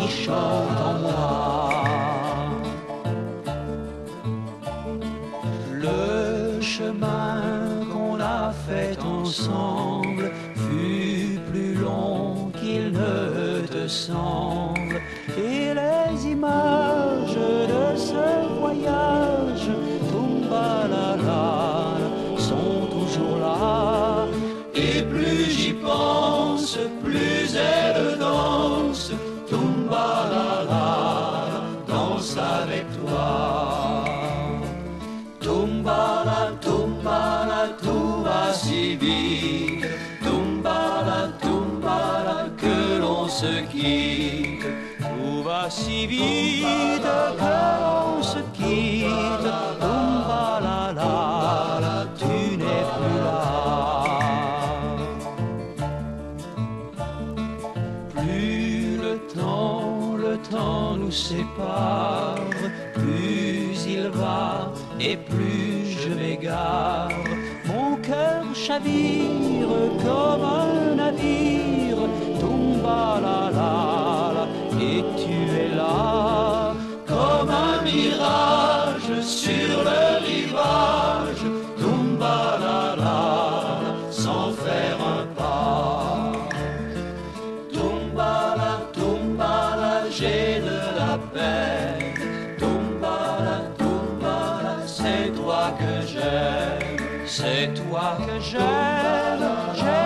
qui chante en moi. Le chemin qu'on a fait ensemble fut plus long qu'il ne te semble, et les images de ce voyage, Tumbalala, sont toujours là. Et plus j'y pense, plus elle danse, Tumbalala, danse avec toi. Tumbala, tumbala, tout va si vite, Tumbala, tumbala, que l'on se quitte. Tout va si vite que l'on se quitte, Tumbalala, tu n'es plus là. Plus le temps nous sépare, plus il va et plus je m'égare. Mon cœur chavire comme un navire, Tumbalala, et tu es là comme un mirage sur le rivage, Tumbalala, sans faire un pas. Tumbala, tumbala, j'ai de la peine, Tumbala, tumbala, c'est toi que j'aime, c'est toi que j'aime.